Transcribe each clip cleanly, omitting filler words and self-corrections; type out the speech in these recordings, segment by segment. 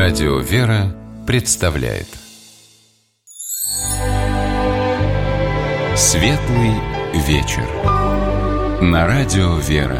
Радио «Вера» представляет Светлый вечер на Радио «Вера».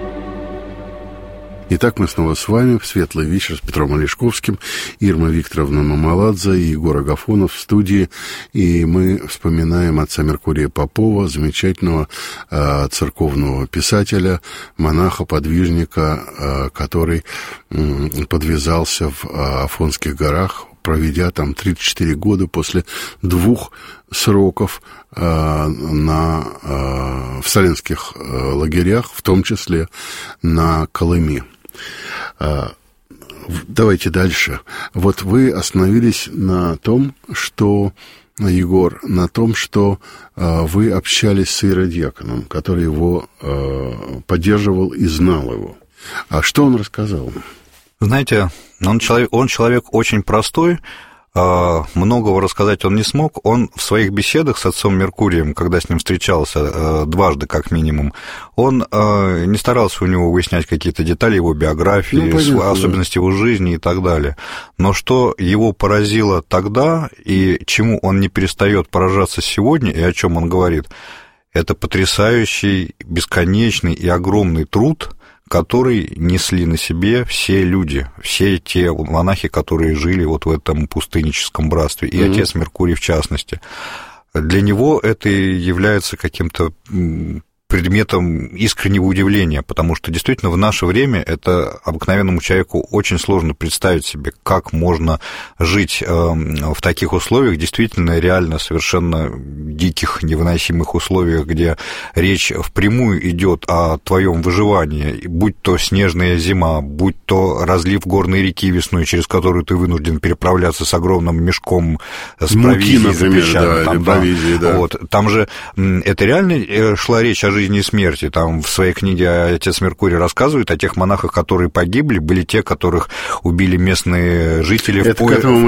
Итак, мы снова с вами в «Светлый вечер» с Петром Олешковским, Ирма Викторовна Мамаладзе и Егор Агафонов в студии. И мы вспоминаем отца Меркурия Попова, замечательного церковного писателя, монаха, подвижника, который подвязался в Афонских горах, проведя там 34 года после 2 сроков в сталинских лагерях, в том числе на Колыме. Давайте дальше. Вот вы остановились на том, что, Егор, на том, что вы общались с иеродиаконом, который его поддерживал и знал его. А что он рассказал? Знаете, он человек очень простой, многого рассказать он не смог. Он в своих беседах с отцом Меркурием, когда с ним встречался дважды как минимум, он не старался у него выяснять какие-то детали его биографии, особенности его жизни и так далее. Но что его поразило тогда и чему он не перестает поражаться сегодня, и о чем он говорит, это потрясающий, бесконечный и огромный труд, который несли на себе все люди, все те монахи, которые жили вот в этом пустынническом братстве, и отец Меркурий в частности. Для него это является каким-то предметом искреннего удивления, потому что действительно в наше время это обыкновенному человеку очень сложно представить себе, как можно жить в таких условиях, действительно реально совершенно диких, невыносимых условиях, где речь впрямую идет о твоем выживании, будь то снежная зима, будь то разлив горной реки весной, через которую ты вынужден переправляться с огромным мешком с провизией, например, да. Вот. Там же это реально шла речь о жизни и смерти. Там в своей книге отец Меркурий рассказывает о тех монахах, которые погибли, были те, которых убили местные жители в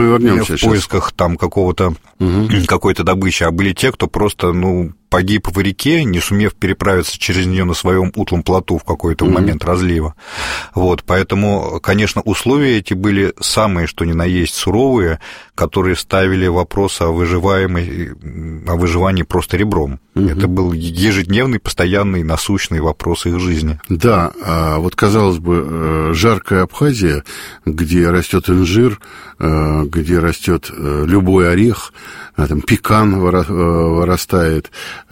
поисках там какой-то добычи, а были те, кто просто, погиб в реке, не сумев переправиться через нее на своем утлом плоту в какой-то момент разлива. Вот, поэтому, конечно, условия эти были самые, что ни на есть, суровые, которые ставили вопрос о выживании просто ребром. Это был ежедневный, постоянный, насущный вопрос их жизни. Да, вот, казалось бы, жаркая Абхазия, где растет инжир, где растет любой орех, там пекан вырастает,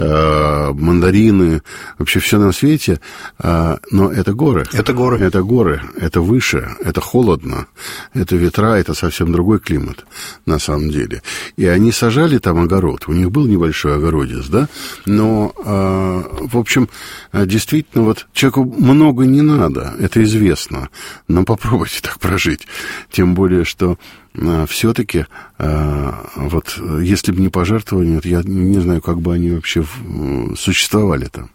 мандарины, вообще все на свете, но это горы. Это горы, это выше, это холодно, это ветра, это совсем другой климат, на самом деле. И они сажали там огород, у них был небольшой огородец, да, но, в общем, действительно, вот человеку много не надо, это известно, но попробуйте так прожить, тем более, что все-таки, вот, если бы не пожертвования, я не знаю, как бы они вообще существовали там.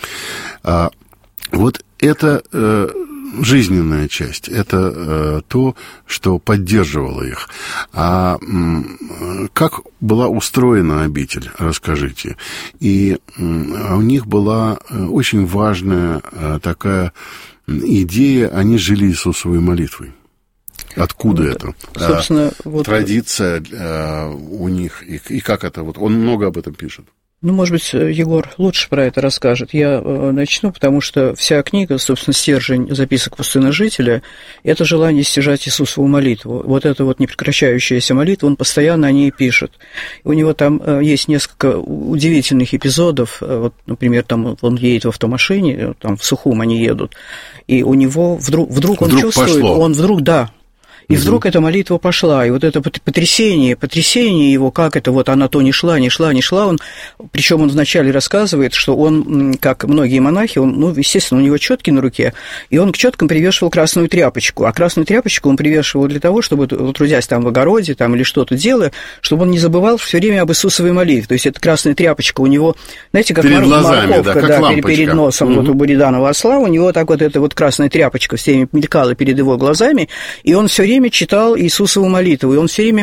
Вот это жизненная часть, это то, что поддерживало их. А как была устроена обитель, расскажите. И у них была очень важная такая идея, они жили Иисусовой молитвой. Откуда это? Собственно, традиция у них, и как это? Вот он много об этом пишет. Может быть, Егор лучше про это расскажет. Я начну, потому что вся книга, собственно, стержень записок пустынножителя – это желание стяжать Иисусову молитву. Вот эта вот непрекращающаяся молитва, он постоянно о ней пишет. У него там есть несколько удивительных эпизодов. Вот, например, там он едет в автомашине, там в Сухум они едут, и у него вдруг он чувствует, пошло. И вдруг эта молитва пошла, и вот это потрясение его, как это вот она то не шла, причем он вначале рассказывает, что он, как многие монахи, естественно, у него четки на руке, и он к четкам привешивал красную тряпочку, а красную тряпочку он привешивал для того, чтобы, трудясь там в огороде там, или что-то делая, чтобы он не забывал все время об Иисусовой молитве, то есть эта красная тряпочка у него, знаете, как перед глазами, морковка, перед носом, вот у Буриданова осла, у него так вот эта вот красная тряпочка все время мелькала перед его глазами, и он все время читал Иисусову молитву, и он все время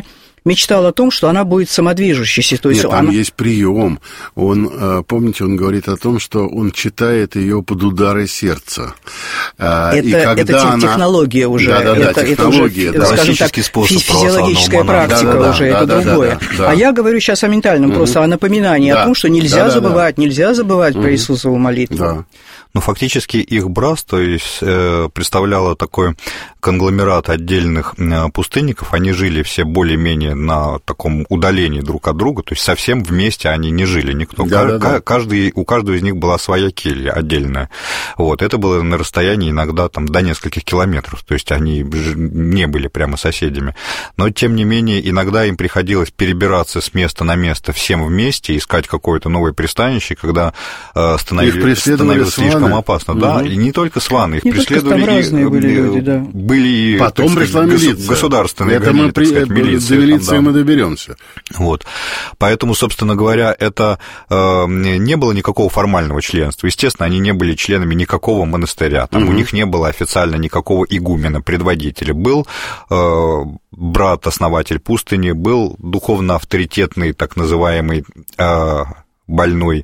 мечтал о том, что она будет самодвижущейся. То есть нет, там есть прием. Он, помните, он говорит о том, что он читает ее под удары сердца. Это технология уже. Это уже, скажем так, физиологическая практика уже, это другое. А я говорю сейчас о ментальном, просто о напоминании о том, что нельзя забывать про Иисусову молитву. Да. Ну, фактически их братство представляло такой конгломерат отдельных пустынников. Они жили все более-менее на таком удалении друг от друга, то есть совсем вместе они не жили никто. У каждого из них была своя келья отдельная. Вот. Это было на расстоянии иногда там, до нескольких километров, то есть они не были прямо соседями. Но, тем не менее, иногда им приходилось перебираться с места на место всем вместе, искать какое-то новое пристанище, когда становилось слишком опасно. Да, и не только сваны, их преследовали разные были люди, да. Были потом пришла милиция. Государственные это гоняли, милиция. До милиции мы доберемся. Вот. Поэтому, собственно говоря, это не было никакого формального членства. Естественно, они не были членами никакого монастыря. Там у них не было официально никакого игумена, предводителя. Был брат-основатель пустыни, был духовно авторитетный, так называемый больной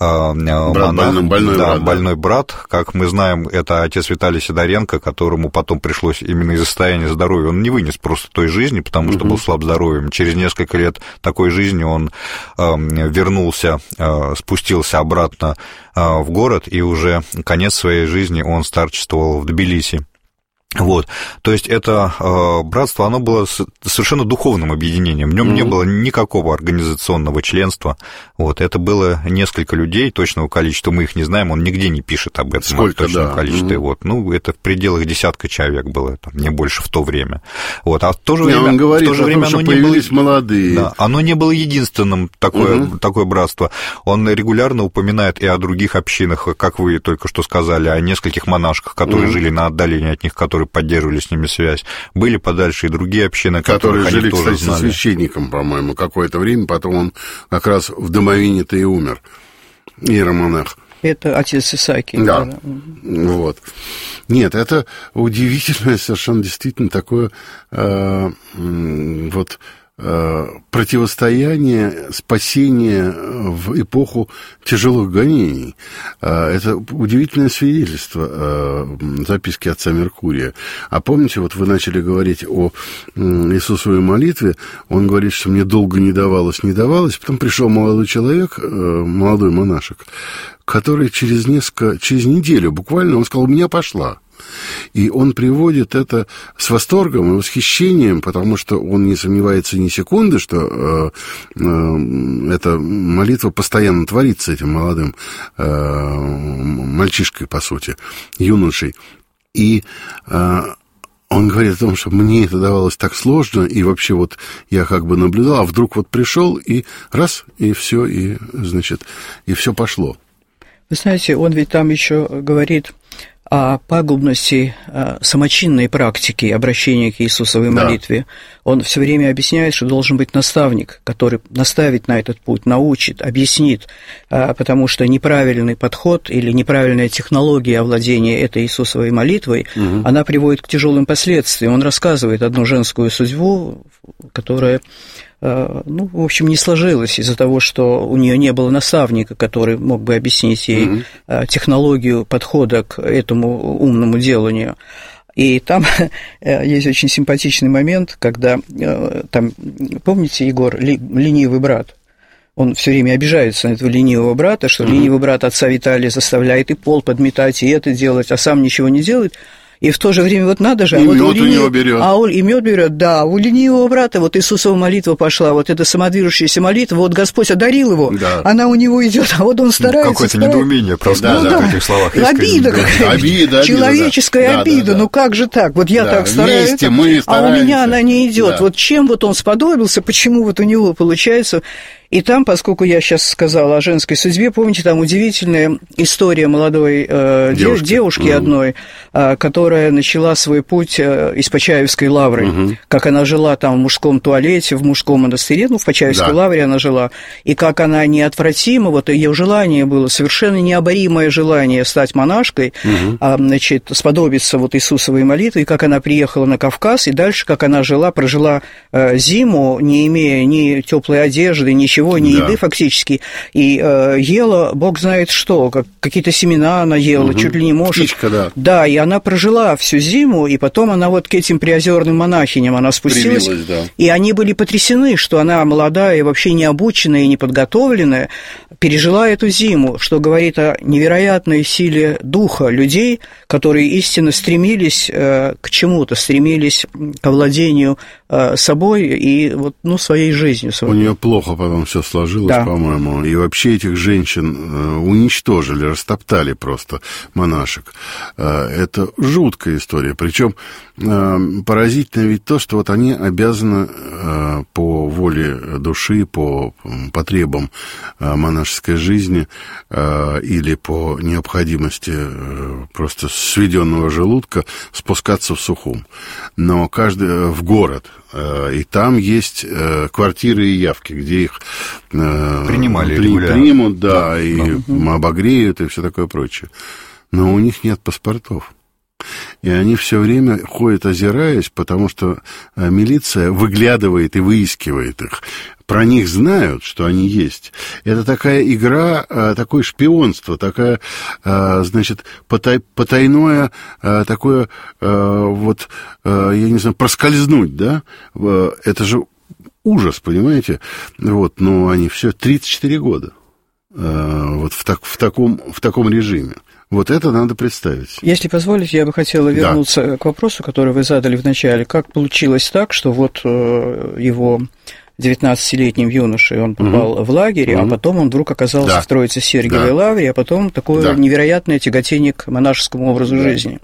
монах, больной брат, как мы знаем, это отец Виталий Сидоренко, которому потом пришлось именно из-за состояния здоровья, он не вынес просто той жизни, потому что был слаб здоровьем. Через несколько лет такой жизни он вернулся, спустился обратно в город, и уже конец своей жизни он старчествовал в Тбилиси. Вот, то есть это братство, оно было совершенно духовным объединением, в нем не было никакого организационного членства, вот, это было несколько людей, точного количества мы их не знаем, он нигде не пишет об этом, о точном количестве, вот, ну, это в пределах десятка человек было, там, не больше в то время, вот, а в то же время, он говорит, оно не было, молодые. Да, оно не было единственным такое братство, он регулярно упоминает и о других общинах, как вы только что сказали, о нескольких монашках, которые жили на отдалении от них, которые поддерживали с ними связь. Были подальше и другие общины, которые жили, тоже кстати, со священником, по-моему, какое-то время, потом он как раз в домовине-то и умер, иеромонах. Это отец Исаакий. Да, вот. Нет, это удивительное совершенно действительно такое вот противостояние, спасение в эпоху тяжелых гонений. Это удивительное свидетельство записки отца Меркурия. А помните, вот вы начали говорить о Иисусовой молитве, он говорит, что мне долго не давалось, потом пришел молодой человек, молодой монашек, который через неделю буквально, он сказал, у меня пошла. И он приводит это с восторгом и восхищением, потому что он не сомневается ни секунды, что эта молитва постоянно творится этим молодым мальчишкой, по сути, юношей. И он говорит о том, что мне это давалось так сложно, и вообще вот я как бы наблюдал, а вдруг вот пришел, и раз, и все, и, значит, и все пошло. Вы знаете, он ведь там еще говорит о пагубности самочинной практики обращения к Иисусовой молитве. Он все время объясняет, что должен быть наставник, который наставит на этот путь, научит, объяснит, потому что неправильный подход или неправильная технология овладения этой Иисусовой молитвой, она приводит к тяжелым последствиям. Он рассказывает одну женскую судьбу, которая, ну, в общем, не сложилась из-за того, что у нее не было наставника, который мог бы объяснить ей технологию подхода к этому умному деланию. И там есть очень симпатичный момент, когда, там, помните, Егор, ленивый брат, он все время обижается на этого ленивого брата, что ленивый брат отца Виталия заставляет и пол подметать, и это делать, а сам ничего не делает. И в то же время вот надо же... И мёд у него берет. И мёд берет, да. У ленивого брата вот Иисусова молитва пошла, вот эта самодвижущаяся молитва, вот Господь одарил его, она у него идет, а вот он старается... Какое-то недоумение просто в этих словах. Обида какая-то, человеческая обида, ну как же так? Вот я так стараюсь, а у меня она не идет. Вот чем вот он сподобился, почему вот у него получается... И там, поскольку я сейчас сказала о женской судьбе, помните, там удивительная история молодой девушки одной, которая начала свой путь из Почаевской лавры, как она жила там в мужском туалете, в мужском монастыре, в Почаевской лавре она жила, и как она неотвратимо, вот ее желание было, совершенно необоримое желание стать монашкой, значит, сподобиться вот Иисусовой молитвы, и как она приехала на Кавказ, и дальше, как она прожила зиму, не имея ни теплой одежды, ничего, ни еды фактически, и ела, бог знает что, какие-то семена она ела, чуть ли не может. Птичка, да, и она прожила всю зиму, и потом она вот к этим приозерным монахиням она спустилась, и они были потрясены, что она молодая, вообще необученная и неподготовленная, пережила эту зиму, что говорит о невероятной силе духа людей, которые истинно стремились к чему-то, стремились к овладению собой и вот, своей жизнью. У нее плохо потом все сложилось, по-моему, и вообще этих женщин уничтожили, растоптали просто монашек. Это жуткая история, причем поразительно ведь то, что вот они обязаны по воле души, по потребам монашеской жизни или по необходимости просто сведенного желудка спускаться в Сухум, но каждый в город, и там есть квартиры и явки, где их примут, и обогреют и все такое прочее, но у них нет паспортов. И они все время ходят, озираясь, потому что милиция выглядывает и выискивает их. Про них знают, что они есть. Это такая игра, такое шпионство, такая, значит, потайное, такое, вот, я не знаю, проскользнуть, да? Это же ужас, понимаете? Вот, но они все 34 года вот в таком режиме. Вот это надо представить. Если позволите, я бы хотела вернуться к вопросу, который вы задали в начале. Как получилось так, что вот его 19-летним юношей он попал в лагерь, а потом он вдруг оказался в Троице-Сергиевой лавре, а потом такое невероятное тяготение к монашескому образу жизни.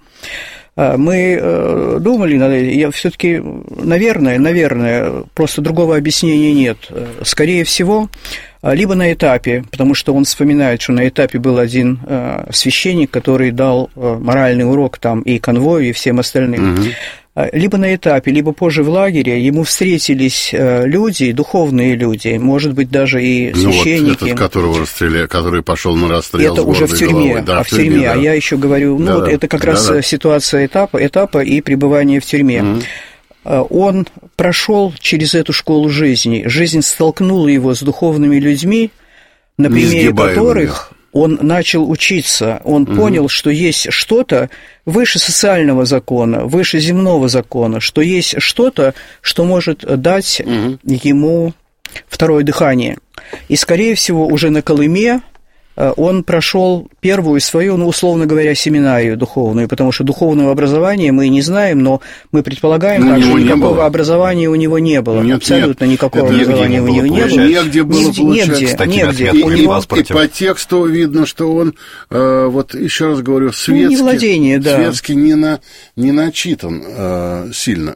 Мы думали над этим, я все-таки, наверное, просто другого объяснения нет. Скорее всего, либо на этапе, потому что он вспоминает, что на этапе был один священник, который дал моральный урок там и конвою, и всем остальным. Либо на этапе, либо позже в лагере ему встретились люди, духовные люди, может быть, даже и священники. Вот этот, которого расстреляли, который пошел на расстрел. Это уже в тюрьме, в тюрьме. А я еще говорю, вот это как раз ситуация этапа и пребывания в тюрьме. Он прошел через эту школу жизни. Жизнь столкнула его с духовными людьми, на примере которых он начал учиться, он понял, что есть что-то выше социального закона, выше земного закона, что есть что-то, что может дать ему второе дыхание. И, скорее всего, уже на Колыме он прошел первую свою, условно говоря, семинарию духовную, потому что духовного образования мы не знаем, но мы предполагаем, что никакого образования у него не было. Абсолютно никакого образования у него не было. Негде было получать. Негде. И по тексту видно, что он, вот еще раз говорю, светски не начитан сильно.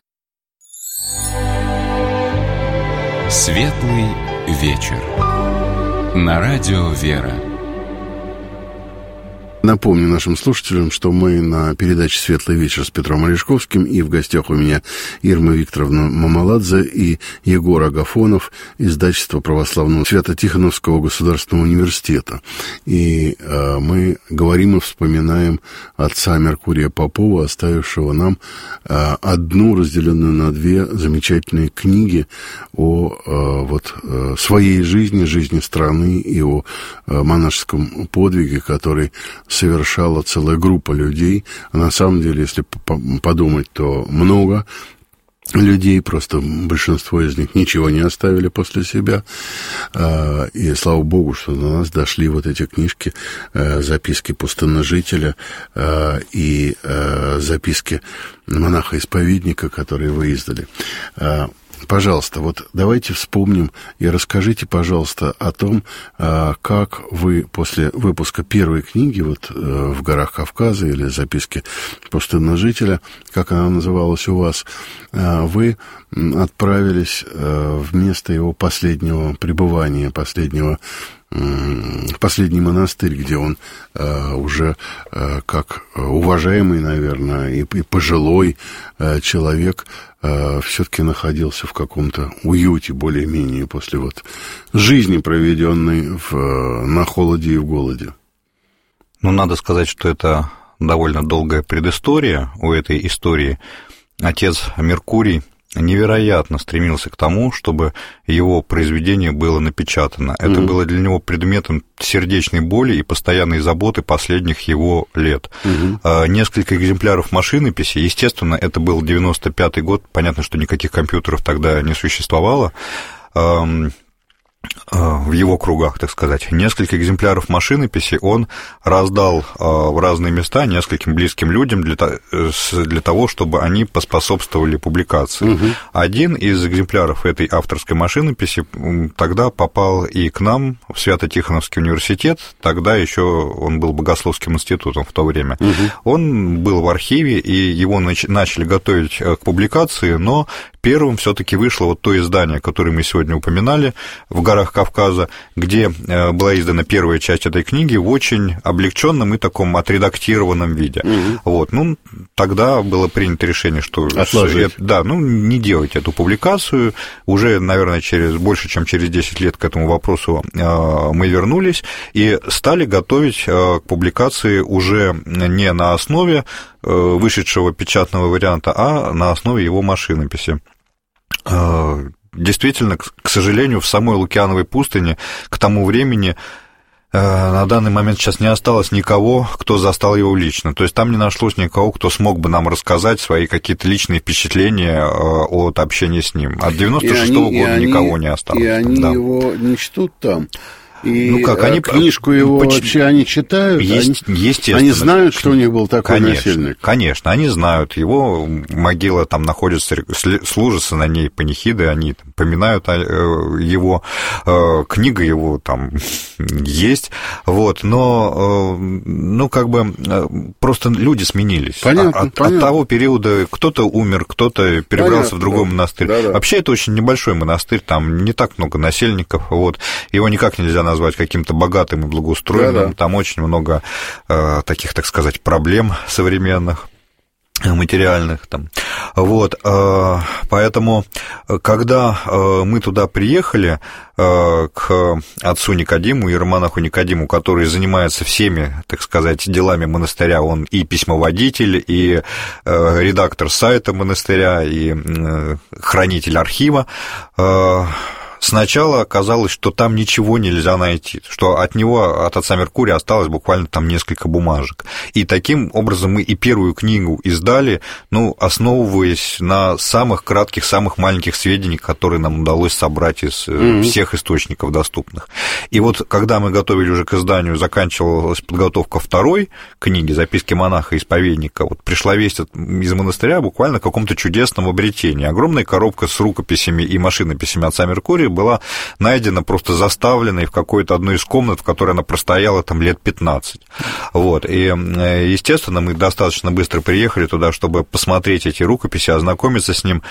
Светлый вечер. На радио «Вера». Напомню нашим слушателям, что мы на передаче «Светлый вечер» с Петром Олешковским, и в гостях у меня Ирма Викторовна Мамаладзе и Егор Агафонов, издательство православного Свято-Тихоновского государственного университета. И мы говорим и вспоминаем отца Меркурия Попова, оставившего нам одну, разделенную на две, замечательные книги о своей жизни, жизни страны и о монашеском подвиге, который совершала целая группа людей. А на самом деле, если подумать, то много людей, просто большинство из них ничего не оставили после себя. И слава Богу, что до нас дошли вот эти книжки, записки пустынножителя и записки монаха-исповедника, которые вы издали. Пожалуйста, вот давайте вспомним и расскажите, пожалуйста, о том, как вы после выпуска первой книги вот «В горах Кавказа» или «Записки пустынного жителя», как она называлась у вас, вы отправились в место его последнего пребывания, последний монастырь, где он уже как уважаемый, наверное, и пожилой человек все-таки находился в каком-то уюте более-менее после вот жизни, проведенной на холоде и в голоде. Ну, надо сказать, что это довольно долгая предыстория у этой истории. Отец Меркурий невероятно стремился к тому, чтобы его произведение было напечатано. Это было для него предметом сердечной боли и постоянной заботы последних его лет. Несколько экземпляров машинописи, естественно, это был 95-й год, понятно, что никаких компьютеров тогда не существовало, в его кругах, так сказать. Несколько экземпляров машинописи он раздал в разные места нескольким близким людям для того, чтобы они поспособствовали публикации. Один из экземпляров этой авторской машинописи тогда попал и к нам в Свято-Тихоновский университет, тогда еще он был Богословским институтом в то время. Он был в архиве, и его начали готовить к публикации, но первым все-таки вышло вот то издание, которое мы сегодня упоминали, «В горах Кавказа», где была издана первая часть этой книги в очень облегченном и таком отредактированном виде. Вот. Ну, тогда было принято решение, что не делать эту публикацию. Уже, наверное, больше чем через 10 лет к этому вопросу мы вернулись и стали готовить к публикации уже не на основе вышедшего печатного варианта, а на основе его машинописи. Действительно, к сожалению, в самой Лукьяновой пустыне к тому времени на данный момент сейчас не осталось никого, кто застал его лично. То есть там не нашлось никого, кто смог бы нам рассказать свои какие-то личные впечатления от общения с ним. От 96-го года никого не осталось. И они его не чтут там. И они книжку его вообще они читают? Естественно. Они знают, что у них был такой насильник? Конечно, они знают. Его могила там находится, служатся на ней панихиды, они там поминают его, книга его там есть, вот, но, просто люди сменились. Понятно. От того периода кто-то умер, кто-то перебрался в другой монастырь. Да. Вообще, это очень небольшой монастырь, там не так много насельников, вот, его никак нельзя назвать каким-то богатым и благоустроенным, там очень много таких, так сказать, проблем современных, материальных там. Вот, поэтому, когда мы туда приехали к отцу Никодиму, иеромонаху Никодиму, который занимается всеми, так сказать, делами монастыря, он и письмоводитель, и редактор сайта монастыря, и хранитель архива, сначала оказалось, что там ничего нельзя найти, что от него, от отца Меркурия, осталось буквально там несколько бумажек. И таким образом мы и первую книгу издали, основываясь на самых кратких, самых маленьких сведениях, которые нам удалось собрать из всех источников доступных. И вот когда мы готовили уже к изданию, заканчивалась подготовка второй книги «Записки монаха и исповедника», вот пришла весть из монастыря буквально о каком-то чудесном обретении. Огромная коробка с рукописями и машинописями отца Меркурия была найдена просто заставленной в какой-то одной из комнат, в которой она простояла там лет 15. Вот. И, естественно, мы достаточно быстро приехали туда, чтобы посмотреть эти рукописи, ознакомиться с ними.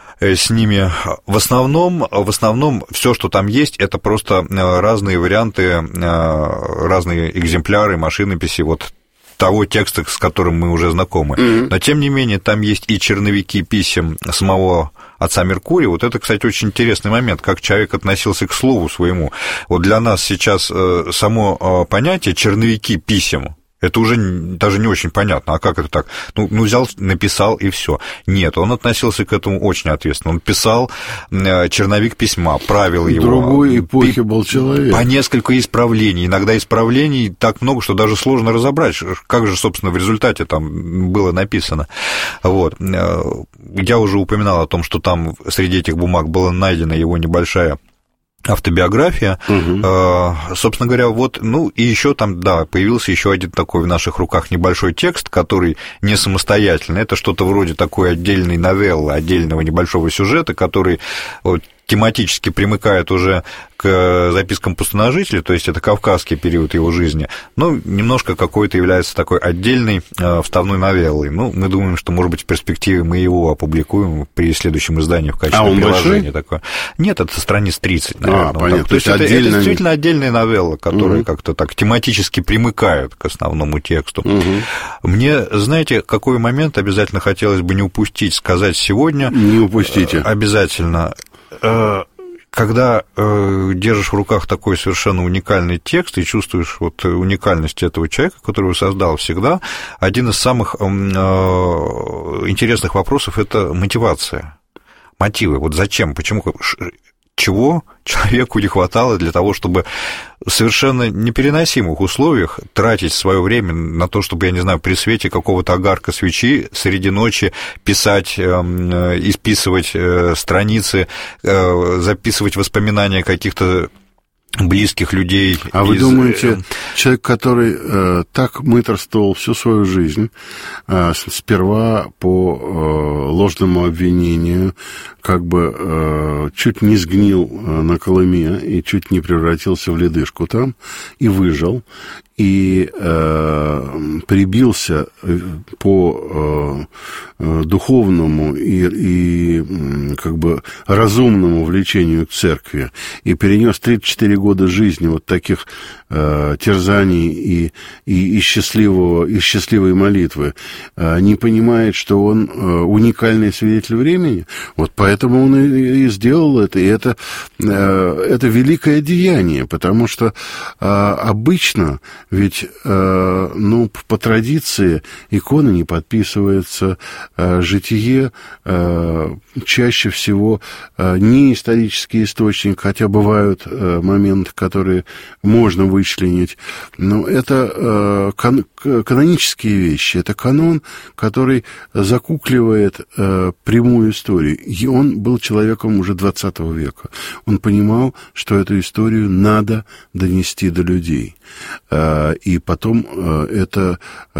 В основном все, что там есть, это просто разные варианты, разные экземпляры машинописи вот того текста, с которым мы уже знакомы. Но, тем не менее, там есть и черновики писем самого отца Меркурия. Вот это, кстати, очень интересный момент, как человек относился к слову своему. Вот для нас сейчас само понятие «черновики писем», это уже даже не очень понятно, а как это так? Взял, написал и все. Нет, он относился к этому очень ответственно. Он писал черновик письма, правил его. В другой эпохе был человек. По несколько исправлений. Иногда исправлений так много, что даже сложно разобрать, как же, собственно, в результате там было написано. Вот. Я уже упоминал о том, что там среди этих бумаг была найдена его небольшая автобиография. Собственно говоря, вот, ну, и еще там, да, появился еще один такой в наших руках небольшой текст, который не самостоятельный. Это что-то вроде такой отдельной новеллы, отдельного небольшого сюжета, который вот тематически примыкает уже к запискам пустоножителя, то есть это кавказский период его жизни, но немножко какой-то является такой отдельной вставной новеллой. Ну, мы думаем, что, может быть, в перспективе мы его опубликуем при следующем издании в качестве приложения. Такое. Нет, это страниц 30, наверное. Понятно. То есть это действительно отдельная новелла, которая как-то так тематически примыкает к основному тексту. Мне, знаете, какой момент обязательно хотелось бы не упустить, сказать сегодня? Не упустите. Обязательно. Когда держишь в руках такой совершенно уникальный текст и чувствуешь вот уникальность этого человека, которого создал всегда, один из самых интересных вопросов – это мотивация, мотивы. Вот зачем, почему, чего человеку не хватало для того, чтобы в совершенно непереносимых условиях тратить свое время на то, чтобы, я не знаю, при свете какого-то огарка свечи среди ночи писать, исписывать страницы, записывать воспоминания каких-то близких людей. А вы думаете, человек, который так мыторствовал всю свою жизнь, сперва по ложному обвинению, как бы чуть не сгнил на Колыме и чуть не превратился в ледышку там, и выжил, и прибился по духовному и как бы разумному влечению к церкви, и перенес 34 года жизни вот таких терзаний и счастливой молитвы, не понимает, что он уникальный свидетель времени, вот поэтому он и сделал это, и это великое деяние, потому что обычно ведь, ну, по традиции икона не подписывается, житие чаще всего не исторический источник, хотя бывают моменты, которые можно вычленить, но это канонические вещи, это канон, который закукливает прямую историю. И он был человеком уже 20 века. Он понимал, что эту историю надо донести до людей. И потом это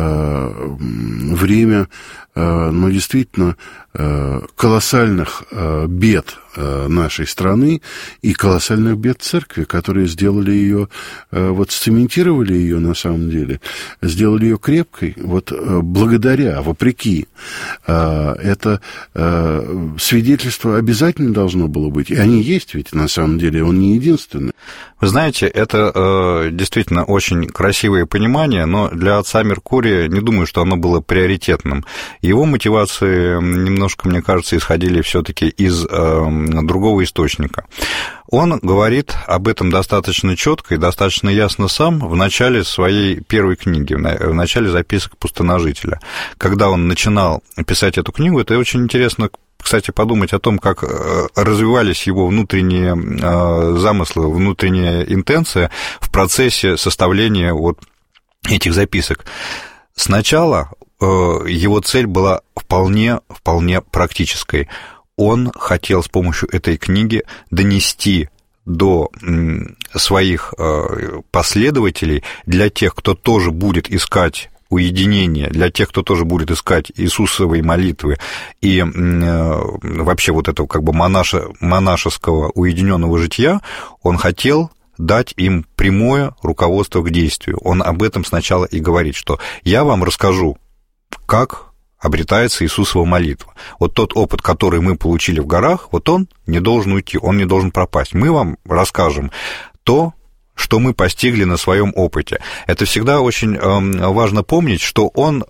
время, ну, действительно, колоссальных бед нашей страны и колоссальных бед церкви, которые сделали ее, вот сцементировали ее на самом деле, сделали ее крепкой, вот благодаря, вопреки. Это свидетельство обязательно должно было быть, и они есть ведь на самом деле, он не единственный. Вы знаете, это действительно очень красивое понимание, но для отца Меркурия не думаю, что оно было приоритетным. Его мотивации немножко, мне кажется, исходили все-таки из другого источника. Он говорит об этом достаточно четко и достаточно ясно сам в начале своей первой книги, в начале записок пустоножителя. Когда он начинал писать эту книгу, это очень интересно, кстати, подумать о том, как развивались его внутренние замыслы, внутренняя интенция в процессе составления вот этих записок. Сначала его цель была вполне практической. Он хотел с помощью этой книги донести до своих последователей, для тех, кто тоже будет искать уединение, для тех, кто тоже будет искать Иисусовой молитвы и вообще вот этого как бы монашеского уединенного жития, он хотел дать им прямое руководство к действию. Он об этом сначала и говорит, что я вам расскажу, как обретается Иисусова молитва. Вот тот опыт, который мы получили в горах, вот он не должен уйти, он не должен пропасть. Мы вам расскажем то, что мы постигли на своем опыте. Это всегда очень важно помнить, что он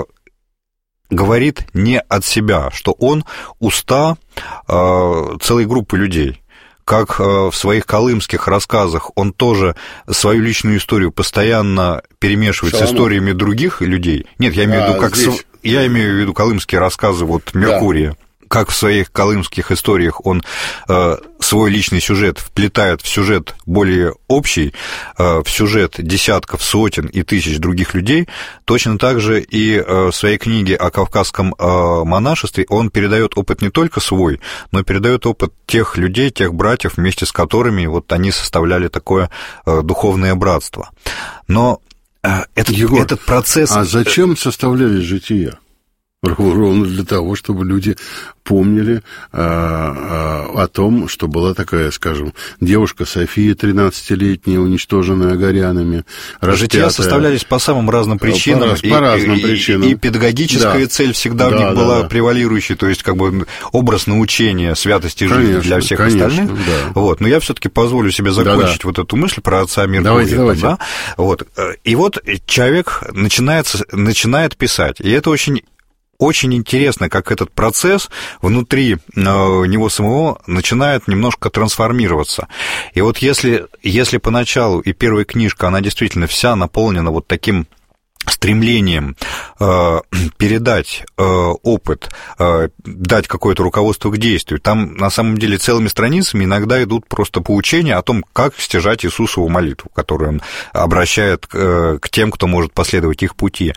говорит не от себя, что он уста целой группы людей. Как в своих колымских рассказах он тоже свою личную историю постоянно перемешивает с историями других людей. Нет, я имею в виду, я имею в виду колымские рассказы вот Меркурия. как в своих колымских историях он свой личный сюжет вплетает в сюжет более общий, в сюжет десятков, сотен и тысяч других людей, точно так же и в своей книге о кавказском монашестве он передает опыт не только свой, но и передает опыт тех людей, тех братьев, вместе с которыми вот они составляли такое духовное братство. Но этот процесс... А зачем составляли жития? Ровно для того, чтобы люди помнили о том, что была такая, скажем, девушка София, 13-летняя, уничтоженная горянами, распятая. Жития составлялись по самым разным причинам. По разным причинам. И педагогическая цель всегда в них была превалирующей, то есть как бы образ научения святости жизни для всех остальных. Да. Вот. Но я все-таки позволю себе закончить вот эту мысль про отца Меркурия. Давайте. Да? Вот. И вот человек начинает писать, и это очень интересно, как этот процесс внутри него самого начинает немножко трансформироваться. И вот если поначалу и первая книжка, она действительно вся наполнена вот таким стремлением передать опыт, дать какое-то руководство к действию. Там, на самом деле, целыми страницами иногда идут просто поучения о том, как стяжать Иисусову молитву, которую он обращает к тем, кто может последовать их пути.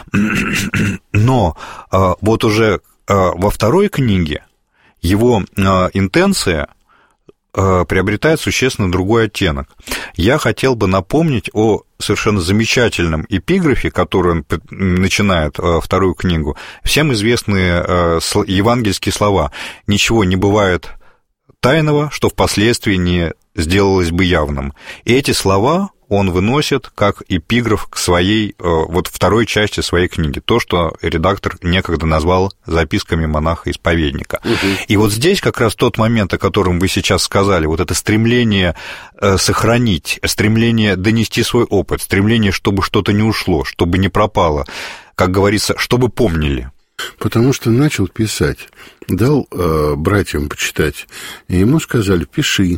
Но вот уже во второй книге его интенция приобретает существенно другой оттенок. Я хотел бы напомнить о совершенно замечательном эпиграфе, который он начинает вторую книгу. Всем известные евангельские слова: «Ничего не бывает тайного, что впоследствии не сделалось бы явным». И эти слова он выносит как эпиграф к своей, вот второй части своей книги, то, что редактор некогда назвал записками монаха-исповедника. И вот здесь как раз тот момент, о котором вы сейчас сказали, вот это стремление сохранить, стремление донести свой опыт, стремление, чтобы что-то не ушло, чтобы не пропало, как говорится, чтобы помнили. Потому что начал писать, дал братьям почитать, и ему сказали: пиши.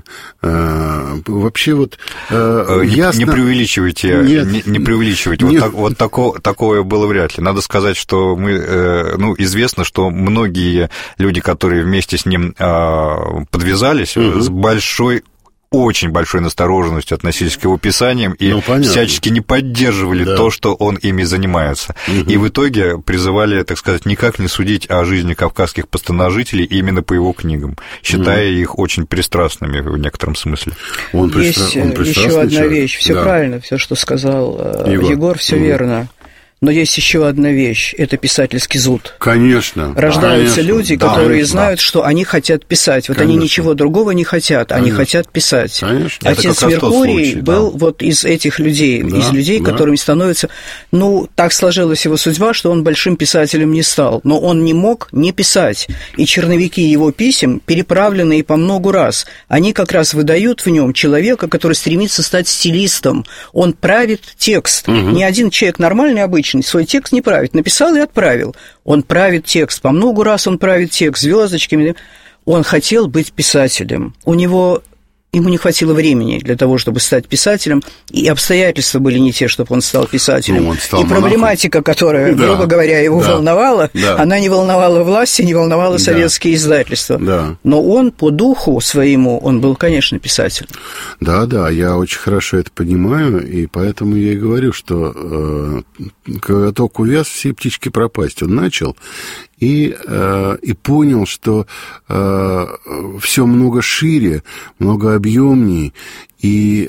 Вообще вот ясно... Не преувеличивайте, не преувеличивайте. Нет. Вот такое было вряд ли. Надо сказать, что известно, что многие люди, которые вместе с ним подвязались, с очень большой настороженностью относились к его писаниям и всячески не поддерживали то, что он ими занимается. И в итоге призывали, так сказать, никак не судить о жизни кавказских постаножителей именно по его книгам, считая их очень пристрастными в некотором смысле. Есть еще одна вещь. Все правильно, все, что сказал Егор, все верно. Но есть еще одна вещь – это писательский зуд. Конечно. Рождаются люди, которые знают, что они хотят писать. Вот они ничего другого не хотят, они хотят писать. Конечно. Отец Меркурий был вот из этих людей, из людей, которыми становится... так сложилась его судьба, что он большим писателем не стал. Но он не мог не писать. И черновики его писем, переправленные по многу раз, они как раз выдают в нем человека, который стремится стать стилистом. Он правит текст. Ни один человек нормальный, обычный, свой текст не правит. Написал и отправил. Он правит текст. По многу раз он правит текст звездочками. Он хотел быть писателем. Ему не хватило времени для того, чтобы стать писателем, и обстоятельства были не те, чтобы он стал писателем. Он стал и проблематика, которая, грубо говоря, его волновала, она не волновала власти, не волновала советские издательства. Да. Но он по духу своему, он был, конечно, писателем. Да, я очень хорошо это понимаю, и поэтому я и говорю, что когда только увяз, все птички пропасть. Он начал и понял, что все много шире, много объемнее, и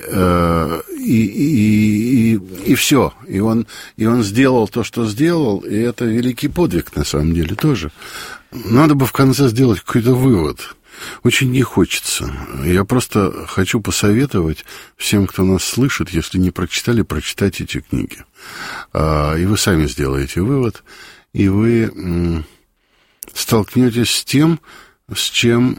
все. И он сделал то, что сделал, и это великий подвиг, на самом деле, тоже. Надо бы в конце сделать какой-то вывод. Очень не хочется. Я просто хочу посоветовать всем, кто нас слышит, если не прочитали, прочитать эти книги. И вы сами сделаете вывод, и вы столкнетесь с тем, с чем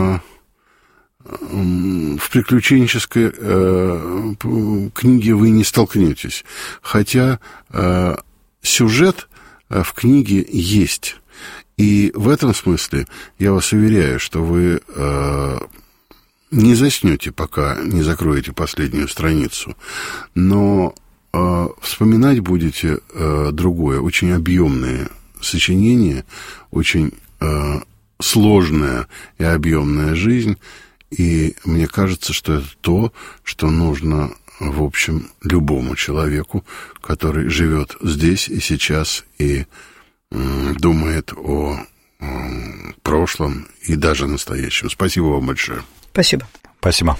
в приключенческой книге вы не столкнетесь. Хотя сюжет в книге есть. И в этом смысле я вас уверяю, что вы не заснете, пока не закроете последнюю страницу. Но вспоминать будете другое, очень объемное сочинение, очень сложная и объемная жизнь, и мне кажется, что это то, что нужно, в общем, любому человеку, который живет здесь и сейчас и думает о прошлом и даже настоящем. Спасибо вам большое. Спасибо. Спасибо.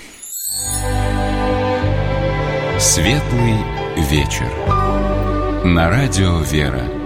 Светлый вечер. На радио «Вера».